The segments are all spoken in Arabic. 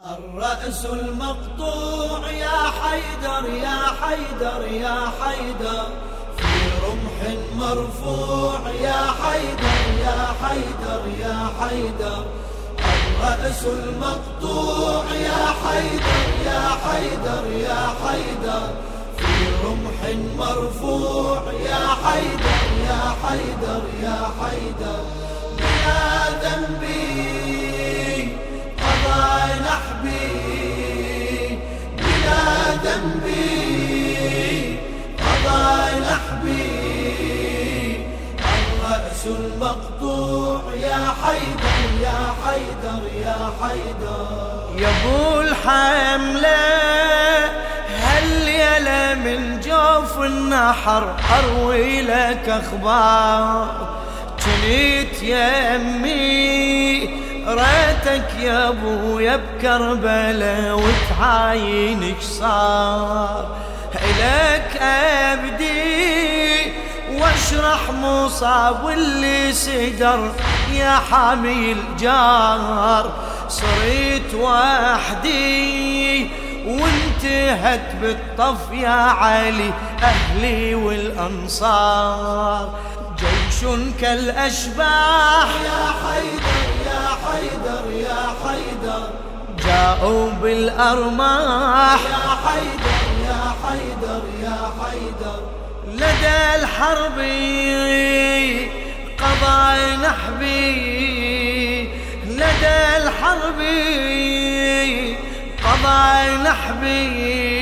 الرأس المقطوع يا حيدر يا حيدر يا حيدر، في رمح مرفوع يا حيدر يا حيدر يا حيدر. الرأس المقطوع يا حيدر يا حيدر يا حيدر، في رمح مرفوع يا حيدر يا حيدر يا حيدر. بلا ذنبي قضى نحبي، بلا ذنبي قضى نحبي. الرأس المقطوع يا حيدر يا حيدر يا حيدر. يا ابو الحمله هالليله من جوف النحر اروي لك اخبار. جنيت يمي ريتك يا ابويا بكربلاء وتعاين ايش صار. الك ابدي واشرح مصاب واللي سدر يا حامي الجار. صرت وحدي وانتهت بالطف يا علي اهلي والانصار. جيش كالاشباح يا حيدر يا حيدر يا حيدر، جاءوا بالارماح يا حيدر يا حيدر يا حيدر. لدى الحرب قضى نحبي، لدى الحرب قضى نحبي.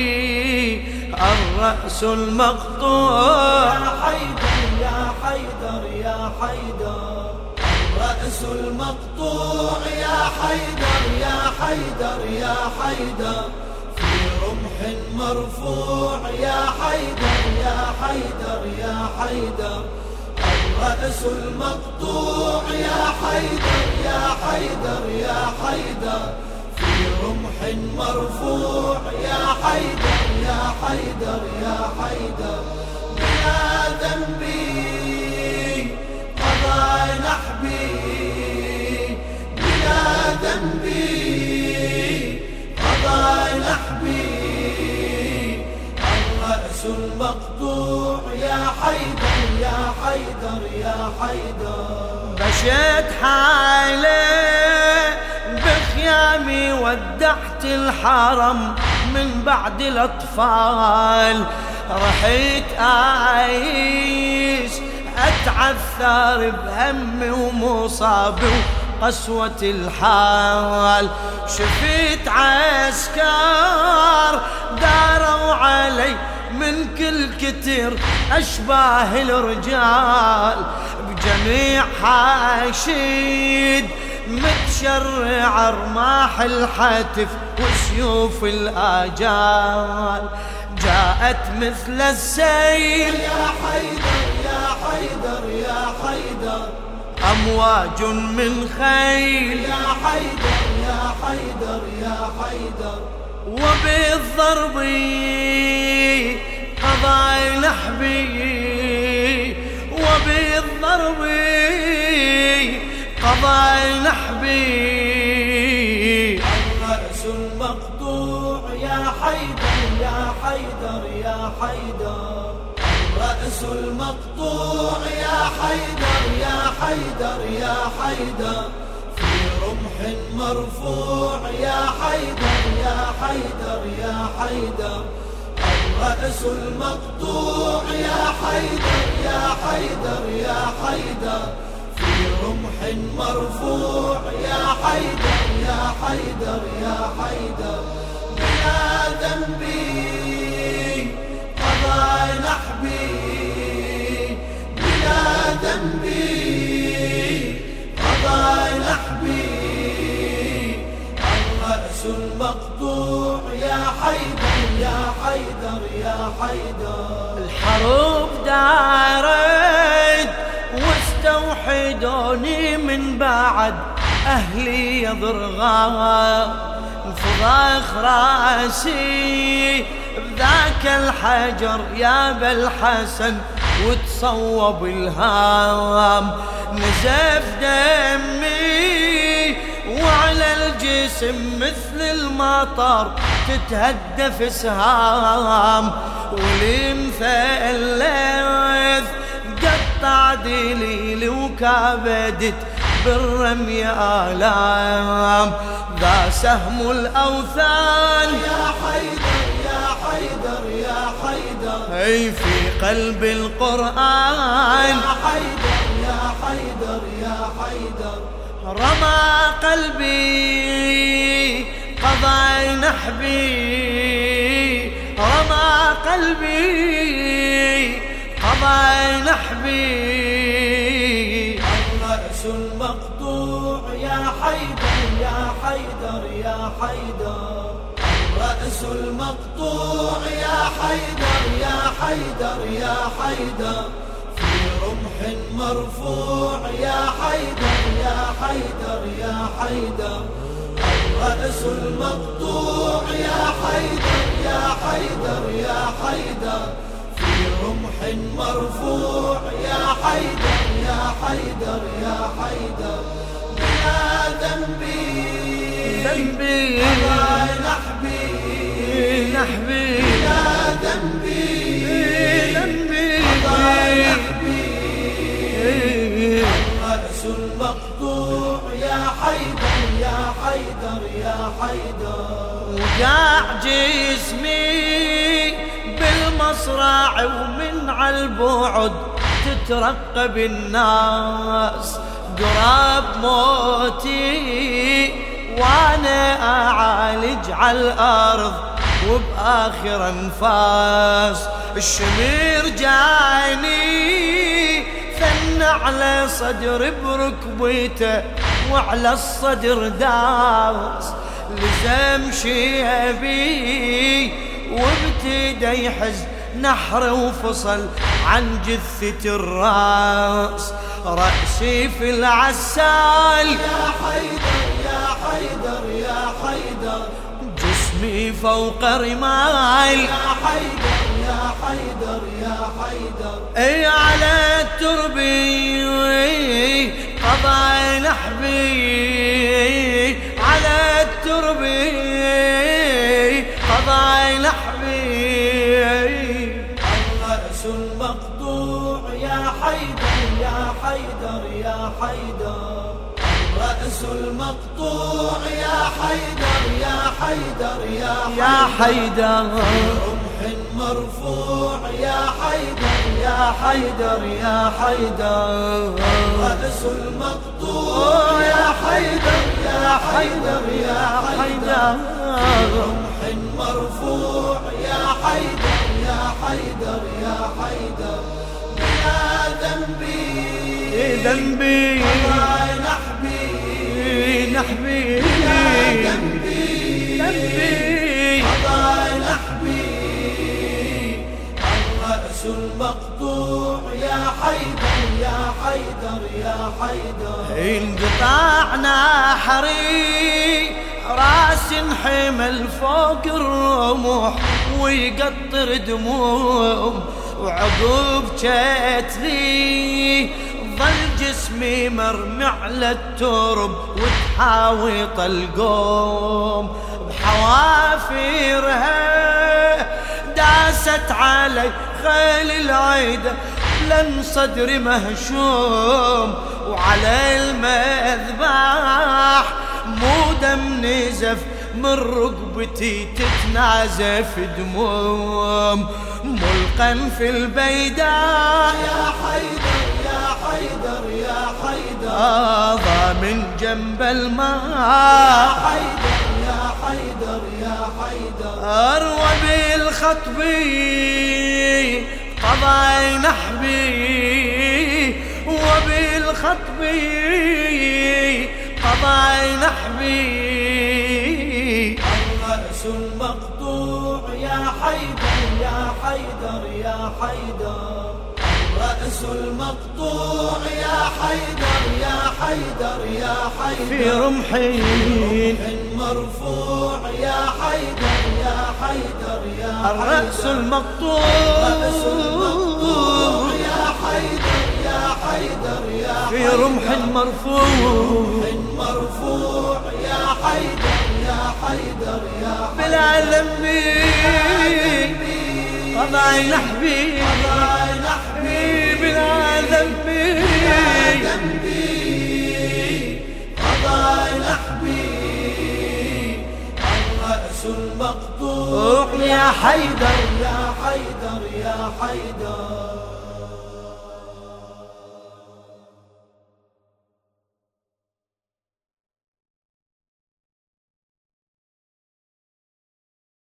الرأس المقطوع يا حيدر يا حيدر يا حيدر. الرأس المقطوع يا حيدر يا حيدر يا حيدر، في رمح مرفوع يا حيدر يا حيدر يا حيدر. الرأس المقطوع يا حيدر يا حيدر يا حيدر، في رمح مرفوع يا حيدر يا حيدر يا حيدر. بلا ذنبي قضى نحبي، بلا ذنبي قضى نحبي. الرأس المقطوع يا حيدر يا حيدر يا حيدر. مشيت حالي بخيامي ودعت الحرم من بعد الأطفال. رحيت أعيش أتعثر بهمي ومصابي وقسوة الحال. شفيت عسكر داروا علي من كل كتر أشباه الرجال. بجميع حاشد متشرع رماح الحتف وسيوف الآجال. جاءت مثل السيل يا حيدر يا حيدر يا حيدر، أمواج من خيل يا حيدر يا حيدر يا حيدر. وبالضرب قضى نحبي، وبالضرب قضى نحبي. الرأس المقطوع يا حيدر يا حيدر يا حيدر. الرأس المقطوع يا حيدر يا حيدر يا حيدر، في رمح مرفوع يا حيدر يا حيدر يا حيدر. الرأس المقطوع يا حيدر يا حيدر يا حيدر، في رمح مرفوع يا حيدر يا حيدر يا حيدر. بلا ذنبي قضى نحبي، بلا ذنبي قضى نحبي. الرأس المقطوع يا حيدر يا حيدر يا حيدر. الحروب دارت واستوحدوني من بعد أهلي يضرغا. انفضاخ راسي بذاك الحجر يا بالحسن وتصوب الهام. نزف دمي وعي وعلى الجسم مثل المطر تتهدف سهام، والمثلث قطع دليل وكابدت بالرمي آلام. ذا سهم الأوثان يا حيدر يا حيدر يا حيدر، أي في قلب القرآن. يا حيدر يا حيدر يا حيدر، رمى قلبي قضى نحبي، رمى قلبي قضى نحبي. الرأس المقطوع يا حيدر يا حيدر يا حيدر، الرأس المقطوع يا حيدر يا حيدر يا حيدر، في رمح مرفوع يا حيدر يا حيدر يا حيدر. الرأس المقطوع يا حيدر يا حيدر يا حيدر، في رمح مرفوع يا حيدر يا حيدر يا حيدر. بلا ذنبي ذنبي نحبي نحبي، بلا ذنبي ذنبي نحبي. الرأس المقطوع يا حيدر يا حيدر يا حيدر، وقاع جسمي بالمصرع ومن عالبعد تترقب الناس. قراب موتي وانا اعالج عالارض وباخر انفاس. الشمير جاني ثن على صدر بركبته وعلى الصدر داس. لزم شيبي وابتدى يحز نحر وفصل عن جثة الراس. رأسي في العسال يا حيدر يا حيدر يا حيدر، جسمي فوق رمال. يا حيدر يا حيدر يا حيدر، اي على التربي قضى نحبي، على التربي قضى نحبي. الرأس المقطوع يا حيدر يا حيدر يا حيدر، الرأس المقطوع يا حيدر يا حيدر يا يا حيدر رمح مرفوع يا حيدر يا حيدر يا حيدر. الرأس المقطوع يا حيدر يا حيدر يا حيدر، رمح مرفوع يا حيدر يا حيدر يا حيدر. بلا ذنبي ذنبي نحبي نحبي، ذنبي ذنبي نحبي. الرأس المقطوع يا حيدر يا حيدر يا حيدر، انقطع نحري راس انحمل فوق الرمح ويقطر دموم. وعقب جتلي ظل جسمي مرمي على الترب وتحاوط القوم. بحوافرها داست علي خيل العيدة لن صدري مهشوم. وعلى المذبح مو دم نزف من ركبتي تتنازف دموم. ملقا في البيداء يا حيدر يا حيدر يا حيدر، من جنب الماء. يا حيدر يا حيدر يا حيدر. أروى بالخطب قضى نحبي، وبالخطب قضى نحبي. الرأس المقطوع يا حيدر يا حيدر يا حيدر، الرأس المقطوع يا حيدر يا حيدر يا حيدر. في رمحي مرفوع يا حيدر يا حيدر يا حيدر. الرأس المقطوع يا حيدر يا حيدر يا في رمح مرفوع مرفوع يا حيدر يا حيدر يا حيدر بالعالم قضايا حبيبي قضايا حبيبي بالعالم قضايا حبيبي الرأس المقطوع يا حيدر يا حيدر يا حيدر